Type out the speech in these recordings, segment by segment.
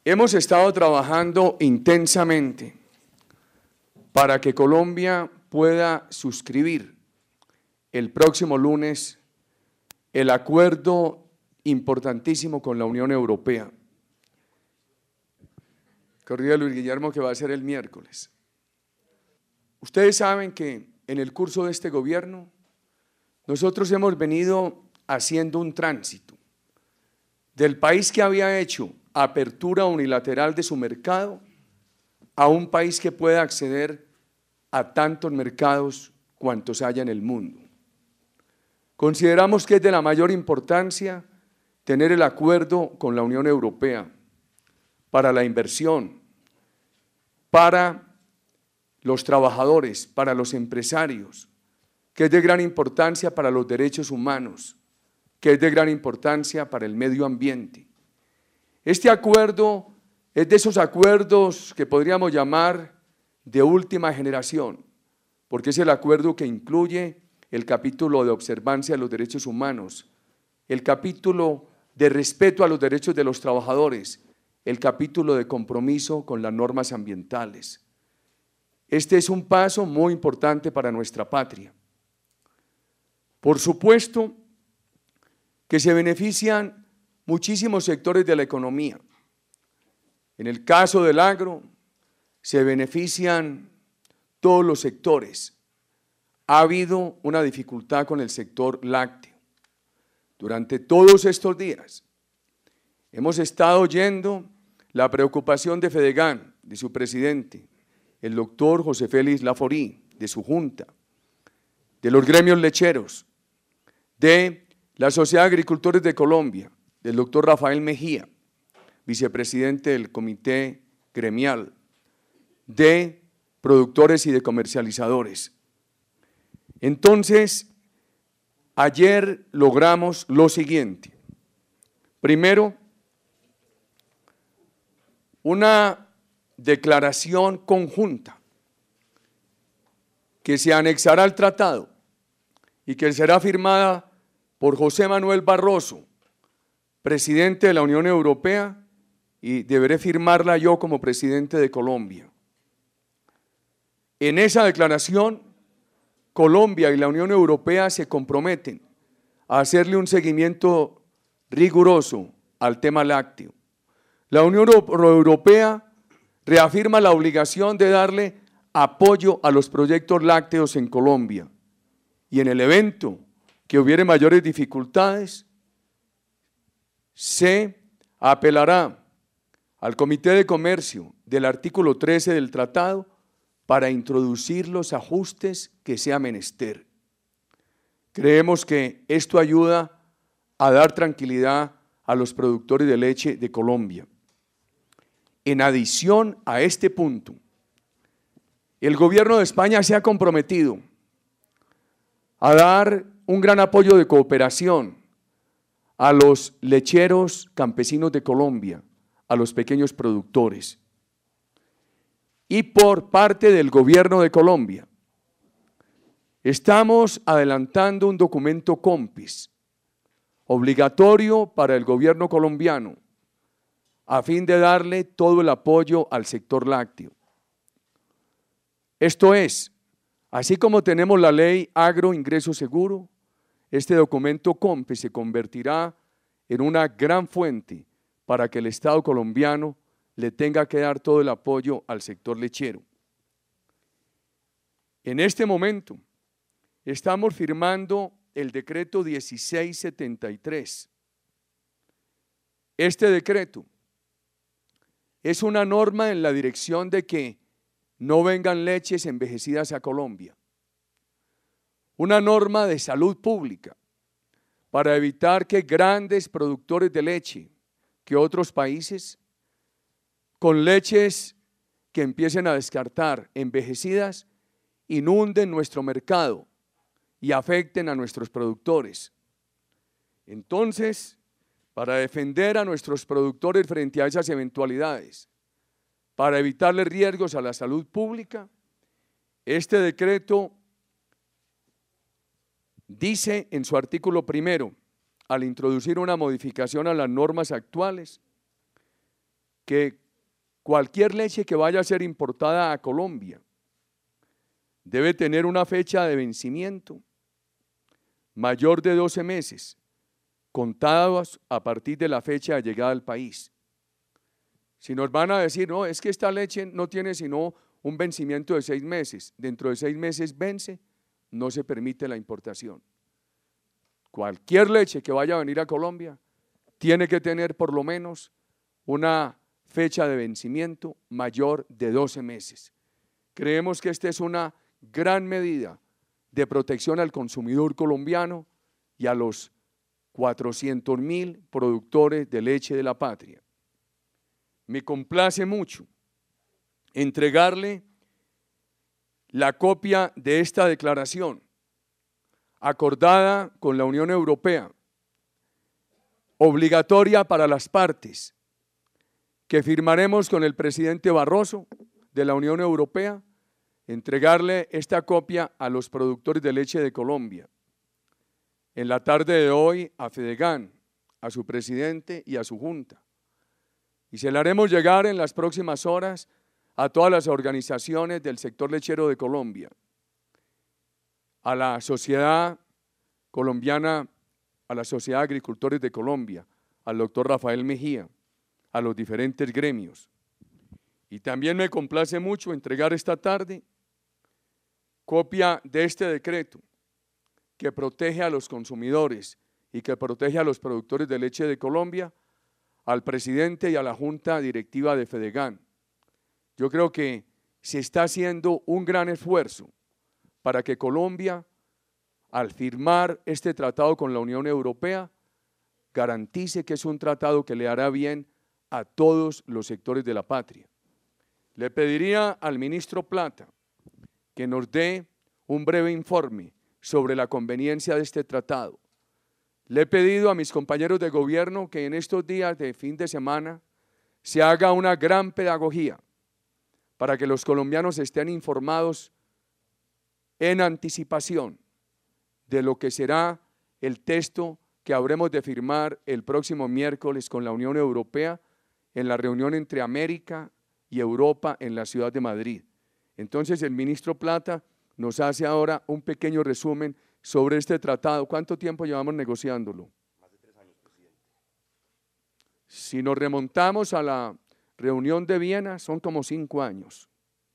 Hemos estado trabajando intensamente para que Colombia pueda suscribir el próximo lunes el acuerdo importantísimo con la Unión Europea. Corrida Luis Guillermo, que va a ser el miércoles. Ustedes saben que en el curso de este gobierno nosotros hemos venido haciendo un tránsito del país que había hecho apertura unilateral de su mercado a un país que pueda acceder a tantos mercados cuantos haya en el mundo. Consideramos que es de la mayor importancia tener el acuerdo con la Unión Europea para la inversión, para los trabajadores, para los empresarios, que es de gran importancia para los derechos humanos, que es de gran importancia para el medio ambiente. Este acuerdo es de esos acuerdos que podríamos llamar de última generación, porque es el acuerdo que incluye el capítulo de observancia de los derechos humanos, el capítulo de respeto a los derechos de los trabajadores, el capítulo de compromiso con las normas ambientales. Este es un paso muy importante para nuestra patria. Por supuesto que se benefician muchísimos sectores de la economía. En el caso del agro, se benefician todos los sectores. Ha habido una dificultad con el sector lácteo. Durante todos estos días hemos estado oyendo la preocupación de Fedegan, de su presidente, el doctor José Félix Laforí, de su junta, de los gremios lecheros, de la Sociedad de Agricultores de Colombia, del doctor Rafael Mejía, vicepresidente del comité gremial, de productores y de comercializadores. Entonces, ayer logramos lo siguiente. Primero, una declaración conjunta que se anexará al tratado y que será firmada por José Manuel Barroso, presidente de la Unión Europea, y deberé firmarla yo como presidente de Colombia. En esa declaración, Colombia y la Unión Europea se comprometen a hacerle un seguimiento riguroso al tema lácteo. La Unión Europea reafirma la obligación de darle apoyo a los proyectos lácteos en Colombia y en el evento que hubiere mayores dificultades, se apelará al Comité de Comercio del artículo 13 del tratado para introducir los ajustes que sea menester. Creemos que esto ayuda a dar tranquilidad a los productores de leche de Colombia. En adición a este punto, el gobierno de España se ha comprometido a dar un gran apoyo de cooperación a los lecheros campesinos de Colombia, a los pequeños productores. Y por parte del gobierno de Colombia, estamos adelantando un documento COMPES, obligatorio para el gobierno colombiano, a fin de darle todo el apoyo al sector lácteo. Esto es, así como tenemos la ley Agro Ingreso Seguro, este documento COMPES se convertirá en una gran fuente para que el Estado colombiano le tenga que dar todo el apoyo al sector lechero. En este momento estamos firmando el decreto 1673. Este decreto es una norma en la dirección de que no vengan leches envejecidas a Colombia. Una norma de salud pública para evitar que grandes productores de leche que otros países con leches que empiecen a descartar envejecidas inunden nuestro mercado y afecten a nuestros productores. Entonces, para defender a nuestros productores frente a esas eventualidades, para evitarle riesgos a la salud pública, este decreto dice en su artículo primero, al introducir una modificación a las normas actuales, que cualquier leche que vaya a ser importada a Colombia debe tener una fecha de vencimiento mayor de 12 meses, contados a partir de la fecha de llegada al país. Si nos van a decir, no, es que esta leche no tiene sino un vencimiento de 6 meses, dentro de 6 meses vence, no se permite la importación. Cualquier leche que vaya a venir a Colombia tiene que tener por lo menos una fecha de vencimiento mayor de 12 meses. Creemos que esta es una gran medida de protección al consumidor colombiano y a los 400.000 productores de leche de la patria. Me complace mucho entregarle la copia de esta declaración acordada con la Unión Europea, obligatoria para las partes, que firmaremos con el presidente Barroso de la Unión Europea, entregarle esta copia a los productores de leche de Colombia. En la tarde de hoy a Fedegan, a su presidente y a su junta. Y se la haremos llegar en las próximas horas a todas las organizaciones del sector lechero de Colombia, a la sociedad colombiana, a la Sociedad de Agricultores de Colombia, al doctor Rafael Mejía, a los diferentes gremios. Y también me complace mucho entregar esta tarde copia de este decreto que protege a los consumidores y que protege a los productores de leche de Colombia, al presidente y a la junta directiva de Fedegan. Yo creo que se está haciendo un gran esfuerzo para que Colombia, al firmar este tratado con la Unión Europea, garantice que es un tratado que le hará bien a todos los sectores de la patria. Le pediría al ministro Plata que nos dé un breve informe sobre la conveniencia de este tratado. Le he pedido a mis compañeros de gobierno que en estos días de fin de semana se haga una gran pedagogía para que los colombianos estén informados en anticipación de lo que será el texto que habremos de firmar el próximo miércoles con la Unión Europea en la reunión entre América y Europa en la ciudad de Madrid. Entonces el ministro Plata nos hace ahora un pequeño resumen sobre este tratado. ¿Cuánto tiempo llevamos negociándolo? Más de 3 años, presidente. Si nos remontamos a la reunión de Viena, son como 5 años.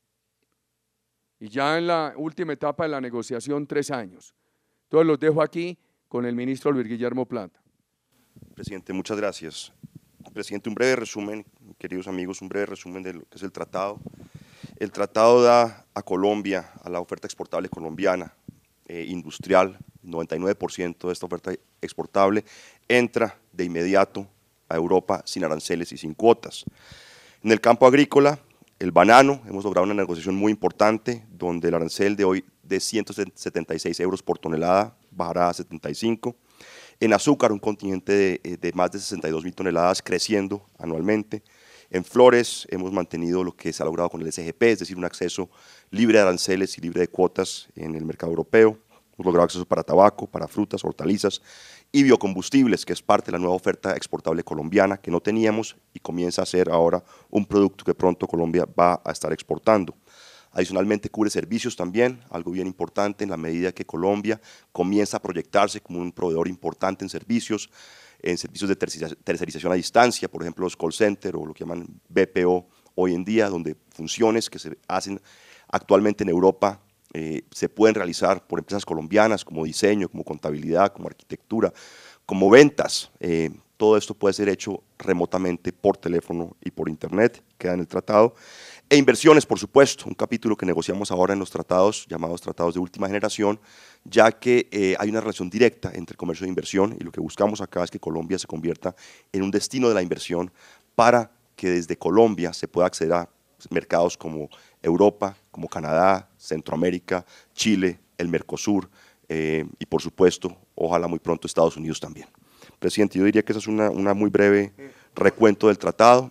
Y ya en la última etapa de la negociación, 3 años. Entonces los dejo aquí con el ministro Luis Guillermo Plata. Presidente, muchas gracias. Presidente, un breve resumen, queridos amigos, un breve resumen de lo que es el tratado. El tratado da a Colombia, a la oferta exportable colombiana, industrial, 99% de esta oferta exportable entra de inmediato a Europa sin aranceles y sin cuotas. En el campo agrícola, el banano, hemos logrado una negociación muy importante donde el arancel de hoy de 176 euros por tonelada bajará a 75. En azúcar, un contingente de más de 62.000 toneladas creciendo anualmente. En flores hemos mantenido lo que se ha logrado con el SGP, es decir, un acceso libre de aranceles y libre de cuotas en el mercado europeo. Hemos logrado acceso para tabaco, para frutas, hortalizas y biocombustibles, que es parte de la nueva oferta exportable colombiana que no teníamos y comienza a ser ahora un producto que pronto Colombia va a estar exportando. Adicionalmente cubre servicios también, algo bien importante en la medida que Colombia comienza a proyectarse como un proveedor importante en servicios de tercerización a distancia, por ejemplo los call centers o lo que llaman BPO hoy en día, donde funciones que se hacen actualmente en Europa se pueden realizar por empresas colombianas como diseño, como contabilidad, como arquitectura, como ventas. Todo esto puede ser hecho remotamente por teléfono y por internet, queda en el tratado. E inversiones, por supuesto, un capítulo que negociamos ahora en los tratados, llamados tratados de última generación, ya que hay una relación directa entre comercio e inversión y lo que buscamos acá es que Colombia se convierta en un destino de la inversión para que desde Colombia se pueda acceder a mercados como Europa, como Canadá, Centroamérica, Chile, el Mercosur y por supuesto, ojalá muy pronto Estados Unidos también. Presidente, yo diría que esa es una muy breve recuento del tratado.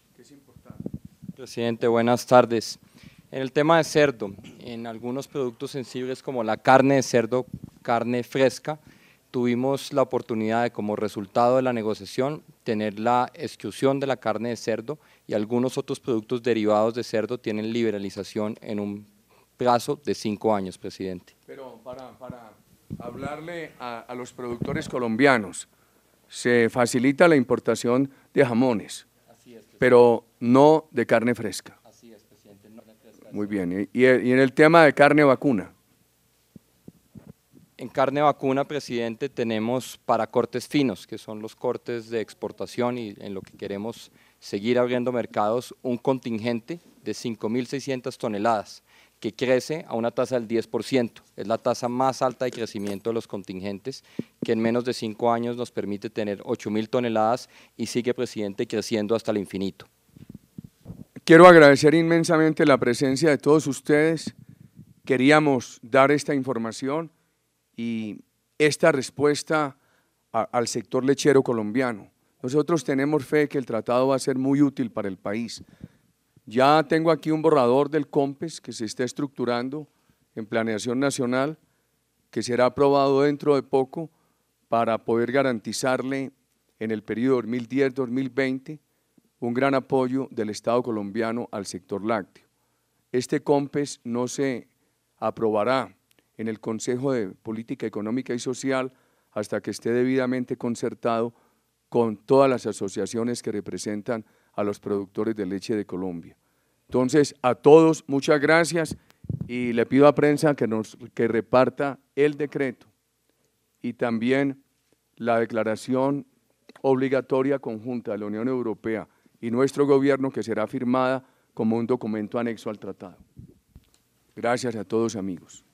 Presidente, buenas tardes. En el tema de cerdo, en algunos productos sensibles como la carne de cerdo, carne fresca, tuvimos la oportunidad de, como resultado de la negociación, tener la exclusión de la carne de cerdo, y algunos otros productos derivados de cerdo tienen liberalización en un plazo de 5 años, presidente. Pero para hablarle a los productores colombianos, se facilita la importación de jamones, pero no de carne fresca. Así es, presidente. No, muy bien. ¿Y en el tema de carne vacuna? En carne vacuna, presidente, tenemos para cortes finos, que son los cortes de exportación y en lo que queremos seguir abriendo mercados, un contingente de 5.600 toneladas, que crece a una tasa del 10%. Es la tasa más alta de crecimiento de los contingentes, que en menos de 5 años nos permite tener 8.000 toneladas y sigue, presidente, creciendo hasta el infinito. Quiero agradecer inmensamente la presencia de todos ustedes. Queríamos dar esta información y esta respuesta al sector lechero colombiano. Nosotros tenemos fe que el tratado va a ser muy útil para el país. Ya tengo aquí un borrador del COMPES que se está estructurando en planeación nacional, que será aprobado dentro de poco para poder garantizarle en el periodo 2010-2020 un gran apoyo del Estado colombiano al sector lácteo. Este COMPES no se aprobará en el Consejo de Política Económica y Social hasta que esté debidamente concertado con todas las asociaciones que representan a los productores de leche de Colombia. Entonces, a todos, muchas gracias y le pido a prensa que reparta el decreto y también la declaración obligatoria conjunta de la Unión Europea y nuestro gobierno, que será firmada como un documento anexo al tratado. Gracias a todos, amigos.